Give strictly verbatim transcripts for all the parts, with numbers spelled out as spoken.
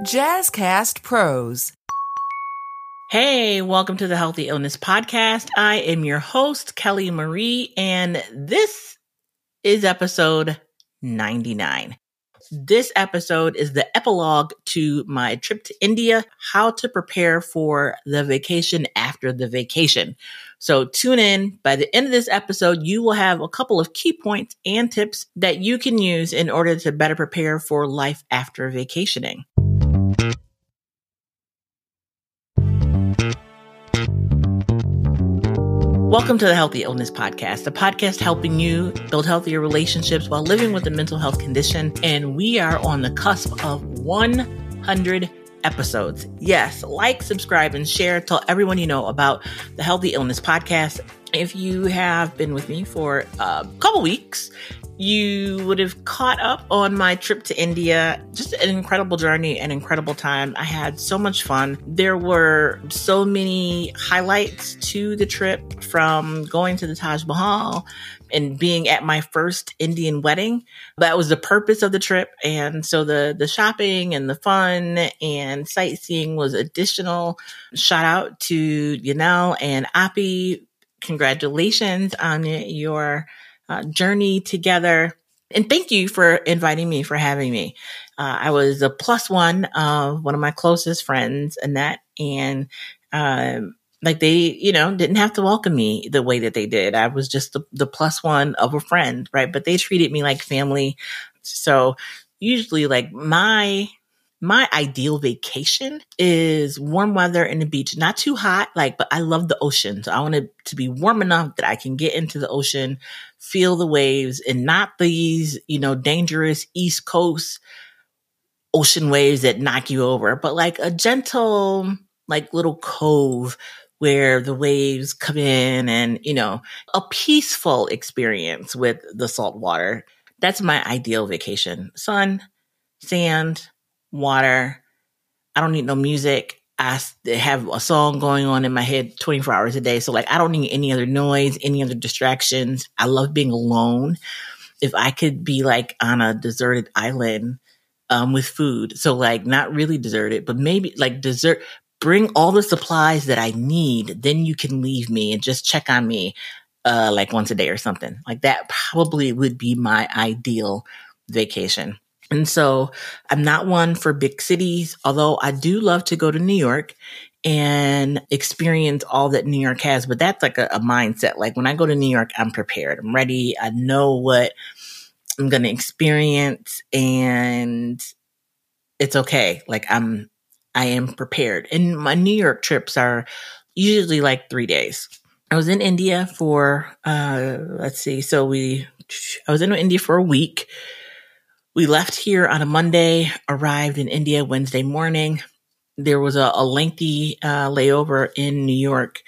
Jazzcast Pros. Hey, welcome to the Healthy Illness Podcast. I am your host, Kelly Marie, and this is episode ninety-nine. This episode is the epilogue to my trip to India, how to prepare for the vacation after the vacation. So tune in. By the end of this episode, you will have a couple of key points and tips that you can use in order to better prepare for life after vacationing. Welcome to the Healthy Illness Podcast, a podcast helping you build healthier relationships while living with a mental health condition. And we are on the cusp of one hundred episodes. Yes, like, subscribe, and share. Tell everyone you know about the Healthy Illness Podcast. If you have been with me for a couple weeks, you would have caught up on my trip to India. Just an incredible journey, an incredible time. I had so much fun. There were so many highlights to the trip, from going to the Taj Mahal and being at my first Indian wedding. That was the purpose of the trip. And so the, the shopping and the fun and sightseeing was additional. Shout out to Yanel and Api. Congratulations on your Uh, journey together. And thank you for inviting me, for having me. Uh, I was a plus one of one of my closest friends, Annette, and um, like they, you know, didn't have to welcome me the way that they did. I was just the, the plus one of a friend, right? But they treated me like family. So usually, like my My ideal vacation is warm weather in the beach, not too hot, like, but I love the ocean. So I want it to be warm enough that I can get into the ocean, feel the waves, and not these, you know, dangerous East Coast ocean waves that knock you over, but like a gentle, like little cove where the waves come in and, you know, a peaceful experience with the salt water. That's my ideal vacation. Sun, sand, water. I don't need no music. I have a song going on in my head twenty-four hours a day. So like, I don't need any other noise, any other distractions. I love being alone. If I could be like on a deserted island um, with food. So like not really deserted, but maybe like dessert, bring all the supplies that I need. Then you can leave me and just check on me uh, like once a day or something. Like that probably would be my ideal vacation. And so I'm not one for big cities, although I do love to go to New York and experience all that New York has. But that's like a, a mindset. Like when I go to New York, I'm prepared. I'm ready. I know what I'm going to experience, and it's okay. Like I'm, I am prepared. And my New York trips are usually like three days. I was in India for, uh, let's see. So we, I was in India for a week. We left here on a Monday, arrived in India Wednesday morning. There was a, a lengthy uh, layover in New York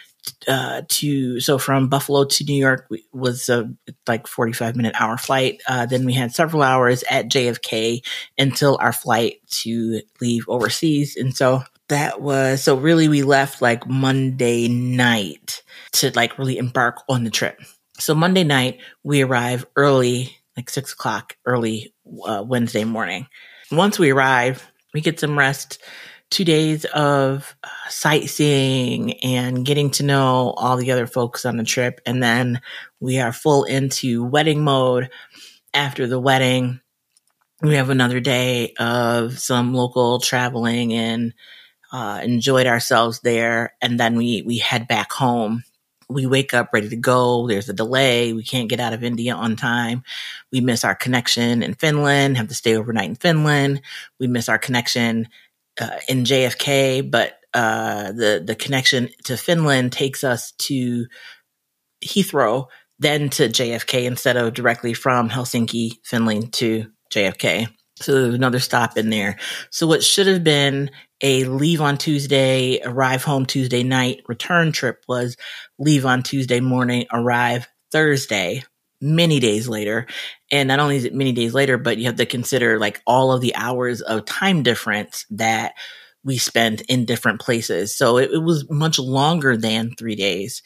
uh, to, so from Buffalo to New York was a like forty-five minute hour flight. Uh, then we had several hours at J F K until our flight to leave overseas. And so that was, so really we left like Monday night to like really embark on the trip. So Monday night we arrive early, like six o'clock early uh, Wednesday morning. Once we arrive, we get some rest, two days of uh, sightseeing and getting to know all the other folks on the trip. And then we are full into wedding mode. After the wedding, we have another day of some local traveling and uh, enjoyed ourselves there. And then we, we head back home. We wake up ready to go. There's a delay. We can't get out of India on time. We miss our connection in Finland, have to stay overnight in Finland. We miss our connection uh, in J F K, but uh, the, the connection to Finland takes us to Heathrow, then to J F K instead of directly from Helsinki, Finland to J F K. So there's another stop in there. So what should have been a leave on Tuesday, arrive home Tuesday night, return trip was leave on Tuesday morning, arrive Thursday, many days later. And not only is it many days later, but you have to consider like all of the hours of time difference that we spent in different places. So it, it was much longer than three days.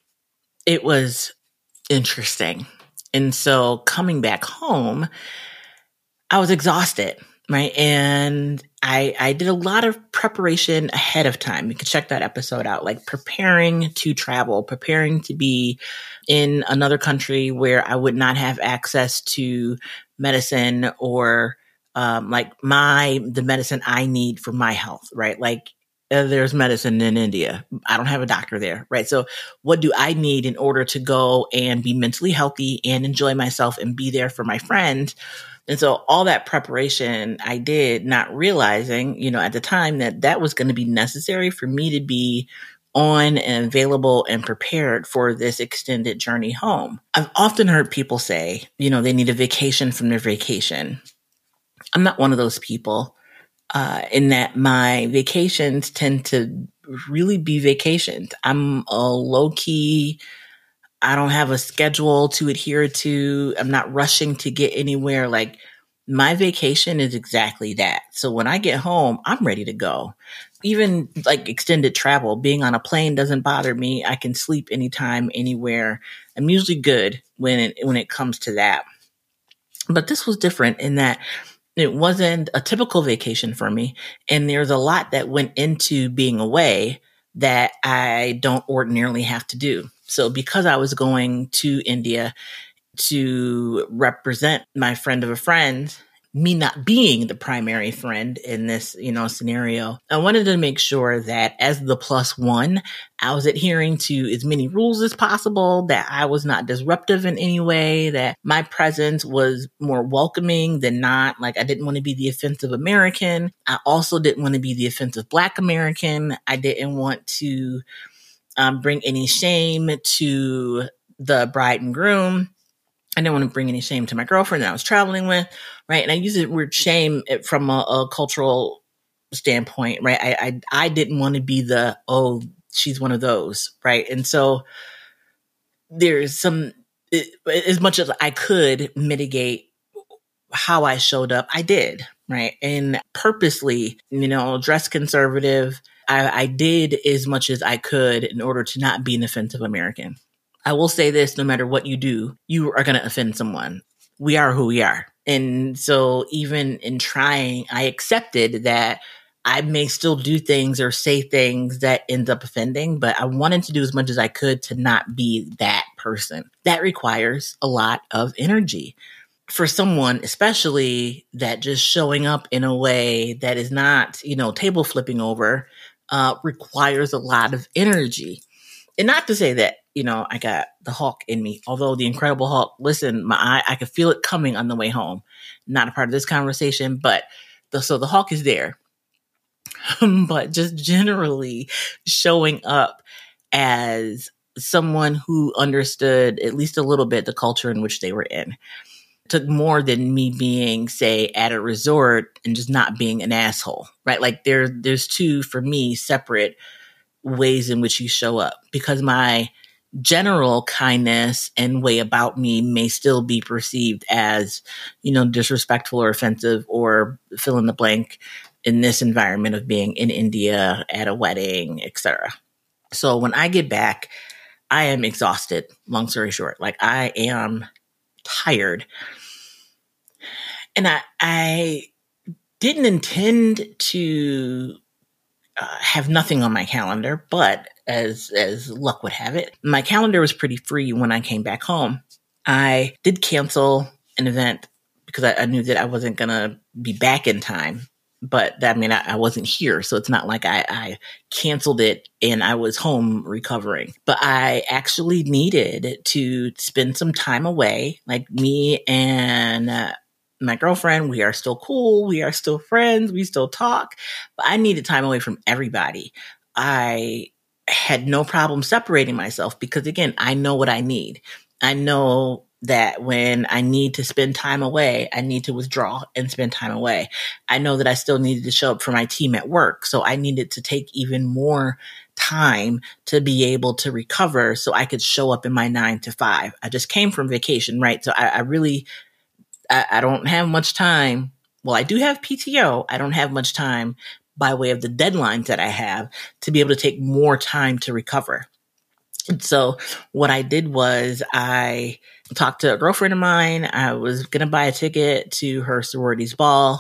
It was interesting. And so coming back home, I was exhausted, right? And I, I did a lot of preparation ahead of time. You can check that episode out, like preparing to travel, preparing to be in another country where I would not have access to medicine or um, like my, the medicine I need for my health, right? Like uh, there's medicine in India. I don't have a doctor there, right? So what do I need in order to go and be mentally healthy and enjoy myself and be there for my friends? And so all that preparation I did, not realizing, you know, at the time that that was going to be necessary for me to be on and available and prepared for this extended journey home. I've often heard people say, you know, they need a vacation from their vacation. I'm not one of those people, uh, in that my vacations tend to really be vacations. I'm a low key, I don't have a schedule to adhere to. I'm not rushing to get anywhere. Like my vacation is exactly that. So when I get home, I'm ready to go. Even like extended travel, being on a plane doesn't bother me. I can sleep anytime, anywhere. I'm usually good when it, when it comes to that. But this was different in that it wasn't a typical vacation for me. And there's a lot that went into being away that I don't ordinarily have to do. So because I was going to India to represent my friend of a friend, me not being the primary friend in this, you know, scenario, I wanted to make sure that as the plus one, I was adhering to as many rules as possible, that I was not disruptive in any way, that my presence was more welcoming than not. Like I didn't want to be the offensive American. I also didn't want to be the offensive Black American. I didn't want to um, bring any shame to the bride and groom. I didn't want to bring any shame to my girlfriend that I was traveling with, right? And I use the word shame from a, a cultural standpoint, right? I, I I didn't want to be the, oh, she's one of those, right? And so there's some, it, as much as I could mitigate how I showed up, I did, right? And purposely, you know, dress conservative, I, I did as much as I could in order to not be an offensive American. I will say this, no matter what you do, you are going to offend someone. We are who we are. And so even in trying, I accepted that I may still do things or say things that end up offending, but I wanted to do as much as I could to not be that person. That requires a lot of energy for someone, especially that just showing up in a way that is not, you know, table flipping over, uh, requires a lot of energy. And not to say that, you know, I got the Hulk in me, although the Incredible Hulk, listen, my eye, I could feel it coming on the way home. Not a part of this conversation, but the, so the Hulk is there. But just generally showing up as someone who understood at least a little bit the culture in which they were in took more than me being, say, at a resort and just not being an asshole, right? Like there, there's two, for me, separate ways in which you show up, because my general kindness and way about me may still be perceived as, you know, disrespectful or offensive or fill in the blank in this environment of being in India at a wedding, et cetera. So when I get back, I am exhausted, long story short. Like I am tired. And I, I didn't intend to Uh, have nothing on my calendar, but as as luck would have it, my calendar was pretty free when I came back home. I did cancel an event because I, I knew that I wasn't going to be back in time. But that, I mean, I, I wasn't here, so it's not like I, I canceled it and I was home recovering. But I actually needed to spend some time away, like me and uh, my girlfriend. We are still cool. We are still friends. We still talk. But I needed time away from everybody. I had no problem separating myself because, again, I know what I need. I know that when I need to spend time away, I need to withdraw and spend time away. I know that I still needed to show up for my team at work. So I needed to take even more time to be able to recover so I could show up in my nine to five. I just came from vacation, right? So I, I really... I, I don't have much time. Well, I do have P T O. I don't have much time by way of the deadlines that I have to be able to take more time to recover. And so what I did was I talked to a girlfriend of mine. I was going to buy a ticket to her sorority's ball.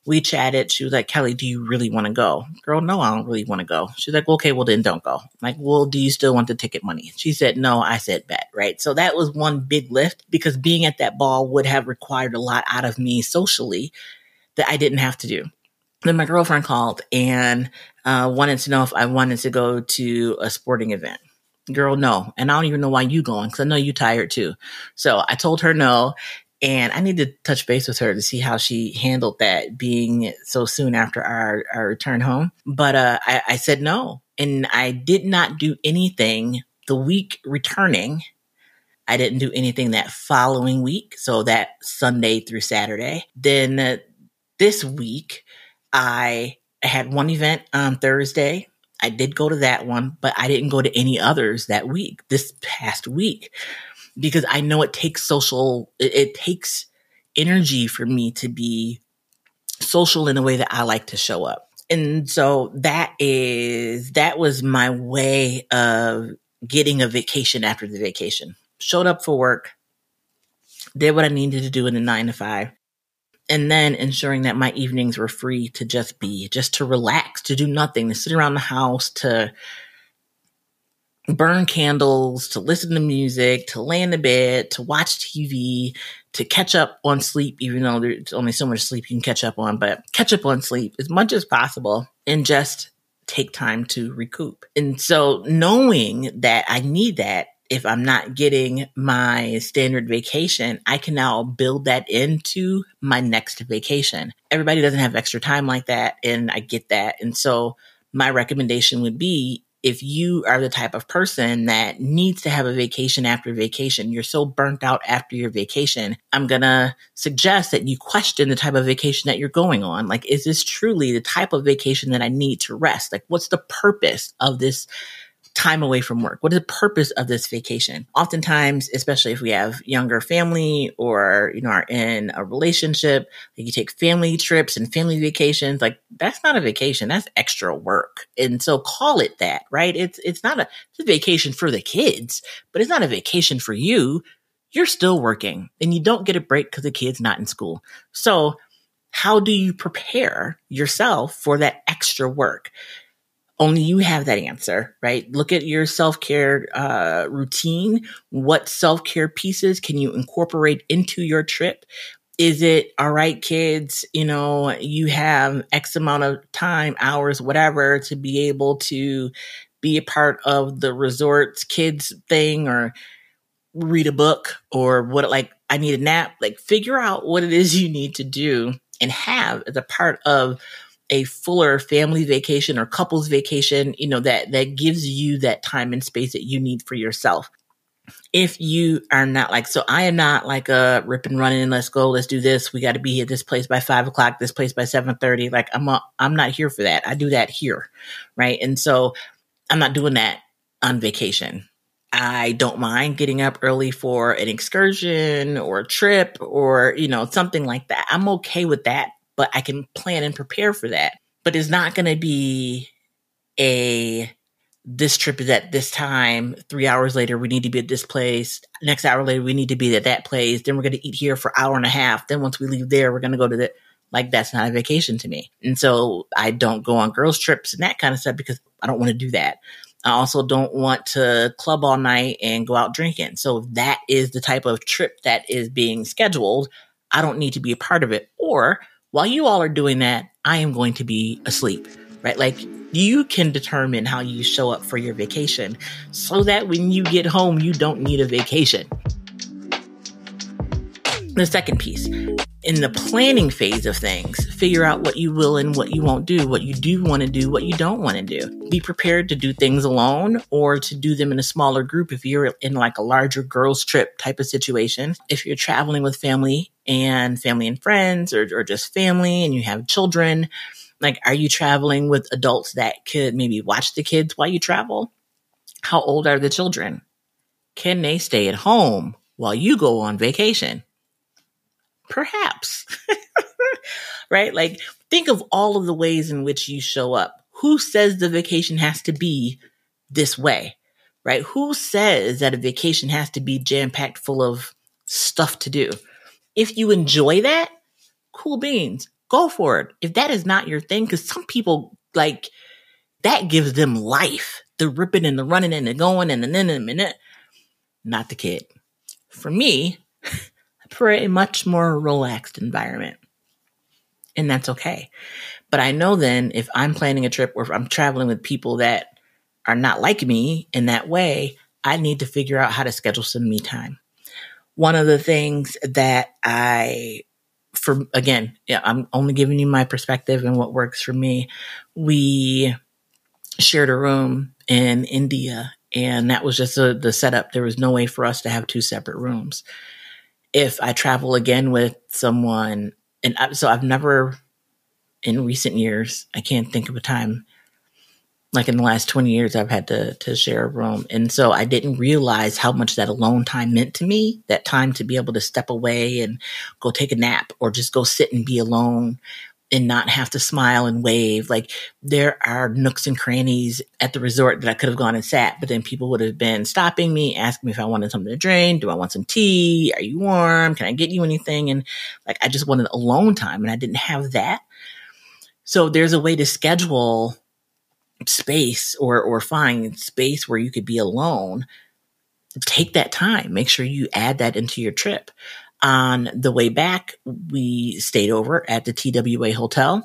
We chatted. She was like, Kelly, do you really want to go? Girl, no, I don't really want to go. She's like, okay, well then don't go. I'm like, well, do you still want the ticket money? She said, no. I said, bet, right? So that was one big lift because being at that ball would have required a lot out of me socially that I didn't have to do. Then my girlfriend called and uh, wanted to know if I wanted to go to a sporting event. Girl, no. And I don't even know why you going because I know you tired too. So I told her no. And I need to touch base with her to see how she handled that being so soon after our, our return home. But uh, I, I said no. And I did not do anything the week returning. I didn't do anything that following week. So that Sunday through Saturday. Then uh, this week, I had one event on Thursday. I did go to that one, but I didn't go to any others that week, this past week. Because I know it takes social, it, it takes energy for me to be social in a way that I like to show up. And so that is, that was my way of getting a vacation after the vacation. Showed up for work, did what I needed to do in the nine to five, and then ensuring that my evenings were free to just be, just to relax, to do nothing, to sit around the house, to burn candles, to listen to music, to lay in the bed, to watch T V, to catch up on sleep, even though there's only so much sleep you can catch up on, but catch up on sleep as much as possible and just take time to recoup. And so knowing that I need that, if I'm not getting my standard vacation, I can now build that into my next vacation. Everybody doesn't have extra time like that, and I get that. And so my recommendation would be, if you are the type of person that needs to have a vacation after vacation, you're so burnt out after your vacation, I'm going to suggest that you question the type of vacation that you're going on. Like, is this truly the type of vacation that I need to rest? Like, what's the purpose of this time away from work? What is the purpose of this vacation? Oftentimes, especially if we have younger family or, you know, are in a relationship, like you take family trips and family vacations, like that's not a vacation, that's extra work. And so call it that, right? It's, it's not a, it's a vacation for the kids, but it's not a vacation for you. You're still working and you don't get a break because the kid's not in school. So how do you prepare yourself for that extra work? Only you have that answer, right? Look at your self-care uh, routine. What self-care pieces can you incorporate into your trip? Is it, all right, kids, you know, you have X amount of time, hours, whatever, to be able to be a part of the resort's kids thing or read a book or what, like, I need a nap. Like, figure out what it is you need to do and have as a part of a fuller family vacation or couples vacation, you know, that, that gives you that time and space that you need for yourself. If you are not like, so I am not like a rip and running and let's go, let's do this. We got to be at this place by five o'clock, this place by seven thirty. Like I'm, a, I'm not here for that. I do that here. Right. And so I'm not doing that on vacation. I don't mind getting up early for an excursion or a trip or, you know, something like that. I'm okay with that. But I can plan and prepare for that. But it's not going to be a, this trip is at this time, three hours later, we need to be at this place. Next hour later, we need to be at that place. Then we're going to eat here for an hour and a half. Then once we leave there, we're going to go to the, like, that's not a vacation to me. And so I don't go on girls' trips and that kind of stuff because I don't want to do that. I also don't want to club all night and go out drinking. So if that is the type of trip that is being scheduled, I don't need to be a part of it. Or while you all are doing that, I am going to be asleep, right? Like you can determine how you show up for your vacation so that when you get home, you don't need a vacation. The second piece, in the planning phase of things, figure out what you will and what you won't do, what you do want to do, what you don't want to do. Be prepared to do things alone or to do them in a smaller group if you're in like a larger girls' trip type of situation. If you're traveling with family and family and friends or, or just family and you have children, like, are you traveling with adults that could maybe watch the kids while you travel? How old are the children? Can they stay at home while you go on vacation? Perhaps, right? Like, think of all of the ways in which you show up. Who says the vacation has to be this way, right? Who says that a vacation has to be jam-packed full of stuff to do? If you enjoy that, cool beans. go for it. If that is not your thing, because some people, like, that gives them life. The ripping and the running and the going and the then and the minute. Not the kid. For me, I prefer a much more relaxed environment. And that's okay. But I know then if I'm planning a trip or if I'm traveling with people that are not like me in that way, I need to figure out how to schedule some me time. One of the things that I, for again, yeah, I'm only giving you my perspective and what works for me. We shared a room in India, and that was just a, the setup. There was no way for us to have two separate rooms. If I travel again with someone, and I, so I've never, in recent years, I can't think of a time, like in the last twenty years, I've had to to share a room. And so I didn't realize how much that alone time meant to me, that time to be able to step away and go take a nap or just go sit and be alone and not have to smile and wave. Like, there are nooks and crannies at the resort that I could have gone and sat, but then people would have been stopping me, asking me if I wanted something to drink. Do I want some tea? Are you warm? Can I get you anything? And like, I just wanted alone time, and I didn't have that. So there's a way to schedule space or, or find space where you could be alone. Take that time. Make sure you add that into your trip. On the way back, we stayed over at the T W A hotel.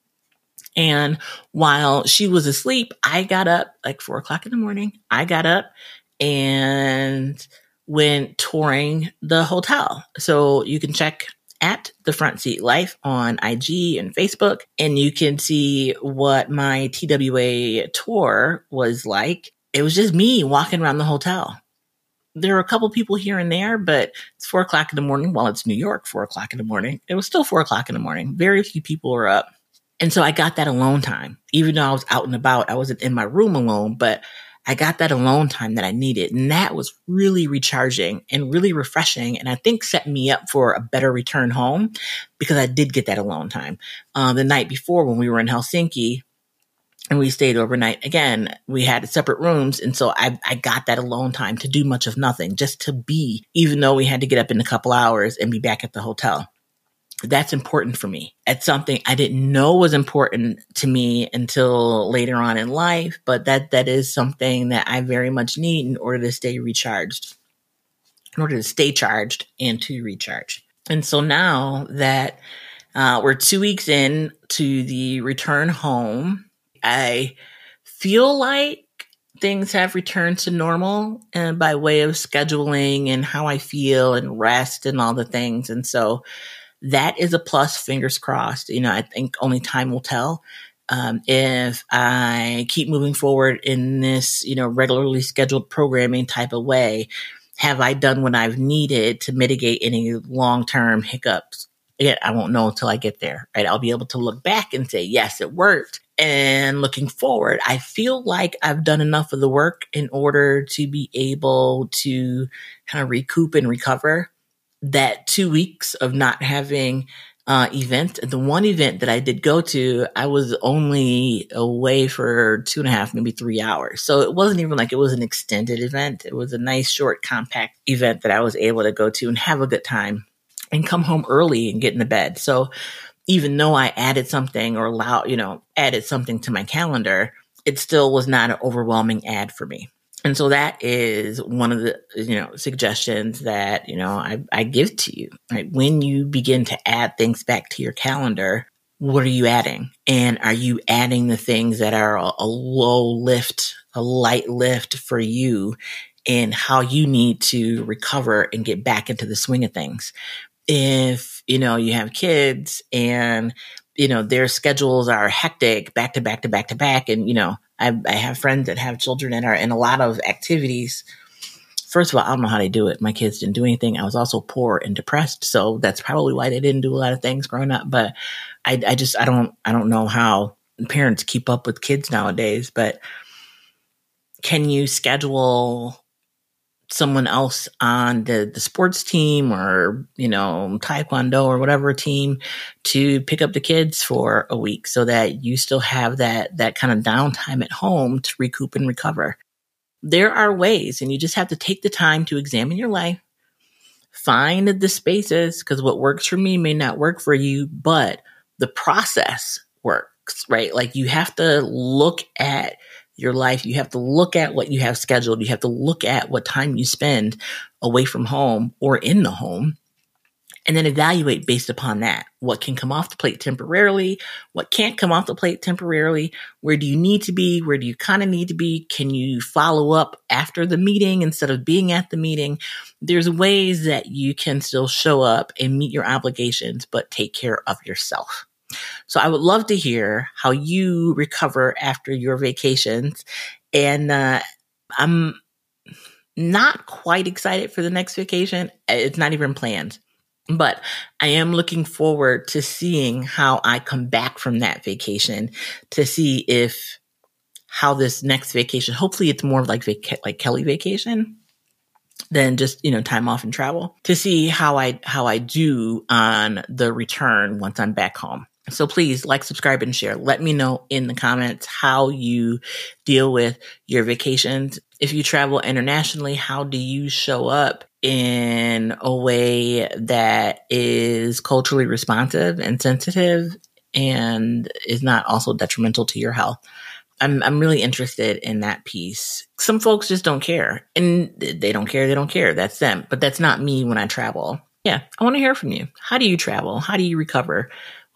And while she was asleep, I got up like four o'clock in the morning. I got up and went touring the hotel. So you can check at The Front Seat Life on I G and Facebook, and you can see what my T W A tour was like. It was just me walking around the hotel. There were a couple people here and there, but it's four o'clock in the morning. Well, it's New York, four o'clock in the morning. It was still four o'clock in the morning. Very few people were up. And so I got that alone time. Even though I was out and about, I wasn't in my room alone, but I got that alone time that I needed. And that was really recharging and really refreshing. And I think set me up for a better return home because I did get that alone time. Uh, the night before when we were in Helsinki, and we stayed overnight. Again, we had separate rooms. And so I, I got that alone time to do much of nothing, just to be, even though we had to get up in a couple hours and be back at the hotel. That's important for me. It's something I didn't know was important to me until later on in life, but that, that is something that I very much need in order to stay recharged, in order to stay charged and to recharge. And so now that uh, we're two weeks in to the return home, I feel like things have returned to normal, and by way of scheduling and how I feel and rest and all the things. And so that is a plus, fingers crossed. You know, I think only time will tell. Um, if I keep moving forward in this, you know, regularly scheduled programming type of way, have I done what I've needed to mitigate any long-term hiccups? Again, I won't know until I get there, right? I'll be able to look back and say, yes, it worked. And looking forward, I feel like I've done enough of the work in order to be able to kind of recoup and recover that two weeks of not having uh event. The one event that I did go to, I was only away for two and a half, maybe three hours. So it wasn't even like it was an extended event. It was a nice, short, compact event that I was able to go to and have a good time and come home early and get into bed. So even though I added something or allow, you know, added something to my calendar, it still was not an overwhelming add for me. And so that is one of the, you know, suggestions that, you know, I, I give to you, right? When you begin to add things back to your calendar, what are you adding? And are you adding the things that are a, a low lift, a light lift for you and how you need to recover and get back into the swing of things? If, you know, you have kids and, you know, their schedules are hectic, back to back to back to back. And, you know, I, I have friends that have children that are in a lot of activities. First of all, I don't know how they do it. My kids didn't do anything. I was also poor and depressed. So that's probably why they didn't do a lot of things growing up. But I, I just, I don't, I don't know how parents keep up with kids nowadays. But can you schedule someone else on the, the sports team or, you know, taekwondo or whatever team to pick up the kids for a week so that you still have that, that kind of downtime at home to recoup and recover? There are ways, and you just have to take the time to examine your life, find the spaces, because what works for me may not work for you, but the process works, right? Like you have to look at your life. You have to look at what you have scheduled. You have to look at what time you spend away from home or in the home, and then evaluate based upon that. What can come off the plate temporarily? What can't come off the plate temporarily? Where do you need to be? Where do you kind of need to be? Can you follow up after the meeting instead of being at the meeting? There's ways that you can still show up and meet your obligations, but take care of yourself. So I would love to hear how you recover after your vacations. And uh, I'm not quite excited for the next vacation. It's not even planned. But I am looking forward to seeing how I come back from that vacation, to see if how this next vacation, hopefully it's more like vac- like Kelly vacation than just, you know, time off and travel, to see how I how I do on the return once I'm back home. So please like, subscribe, and share. Let me know in the comments how you deal with your vacations. If you travel internationally, how do you show up in a way that is culturally responsive and sensitive and is not also detrimental to your health? I'm I'm really interested in that piece. Some folks just don't care, and they don't care. They don't care. That's them. But that's not me when I travel. Yeah, I want to hear from you. How do you travel? How do you recover?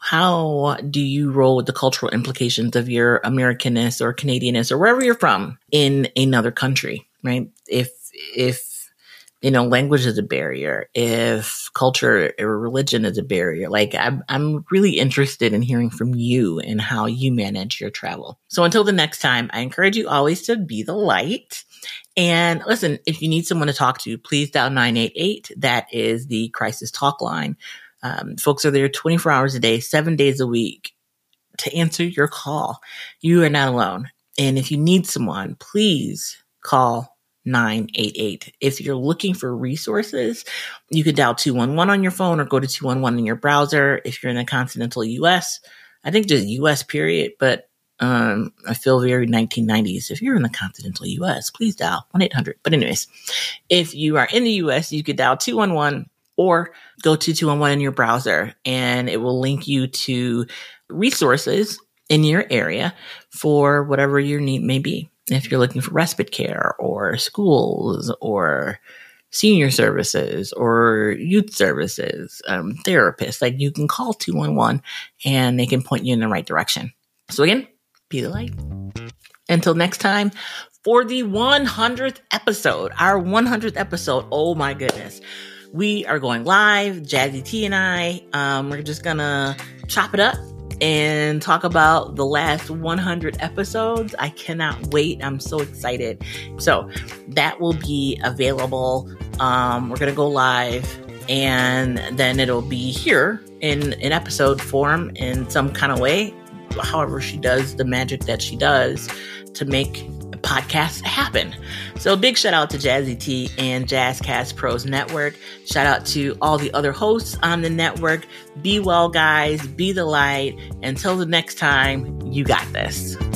How do you roll with the cultural implications of your Americanness or Canadianness or wherever you're from in another country, right? If, if, you know, language is a barrier, if culture or religion is a barrier, like I'm, I'm really interested in hearing from you and how you manage your travel. So until the next time, I encourage you always to be the light. And listen, if you need someone to talk to, please dial nine eight eight. That is the crisis talk line. Um, folks are there twenty-four hours a day, seven days a week to answer your call. You are not alone. And if you need someone, please call nine eight eight. If you're looking for resources, you can dial two one one on your phone or go to two one one in your browser. If you're in the continental U S, I think just U S period, but um, I feel very nineteen nineties. If you're in the continental U S, please dial one eight hundred. But anyways, if you are in the U S, you could dial two one one or go to two one one in your browser, and it will link you to resources in your area for whatever your need may be. If you're looking for respite care or schools or senior services or youth services, um, therapists, like you can call two one one and they can point you in the right direction. So again, be the light. Until next time, for the one hundredth episode, our one hundredth episode, oh my goodness. We are going live, Jazzy T and I. Um, we're just gonna chop it up and talk about the last one hundred episodes. I cannot wait. I'm so excited. So that will be available. Um, we're gonna go live, and then it'll be here in an episode form in some kind of way. However she does the magic that she does to make podcasts happen. So big shout out to Jazzy T and Jazzcast Pros Network. Shout out to all the other hosts on the network. Be well, guys. Be the light. Until the next time, you got this.